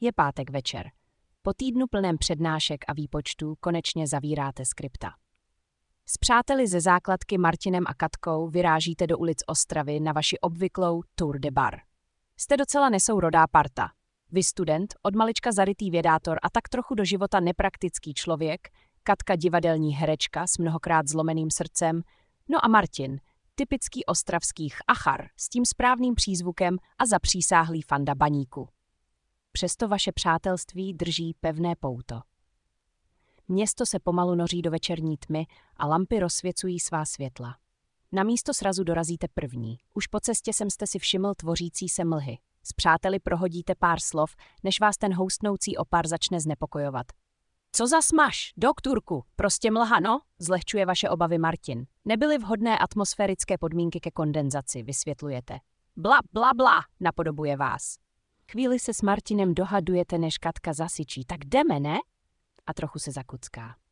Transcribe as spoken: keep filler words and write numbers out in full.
Je pátek večer. Po týdnu plném přednášek a výpočtů konečně zavíráte skripta. S přáteli ze základky Martinem a Katkou vyrážíte do ulic Ostravy na vaši obvyklou Tour de Bar. Jste docela nesourodá parta. Vy student, od malička zarytý vědátor a tak trochu do života nepraktický člověk, Katka divadelní herečka s mnohokrát zlomeným srdcem, no a Martin, typický ostravský achar s tím správným přízvukem a zapřísáhlý fanda baníku. Přesto vaše přátelství drží pevné pouto. Město se pomalu noří do večerní tmy a lampy rozsvěcují svá světla. Na místo srazu dorazíte první. Už po cestě sem jste si všiml tvořící se mlhy. S přáteli prohodíte pár slov, než vás ten houstnoucí opár začne znepokojovat. Co za smaž, doktorku, prostě mlha, no, zlehčuje vaše obavy Martin. Nebyly vhodné atmosférické podmínky ke kondenzaci, vysvětlujete. Bla, bla, bla, napodobuje vás. Chvíli se s Martinem dohadujete, než Katka zasyčí. Tak jdeme, ne? A trochu se zakucká.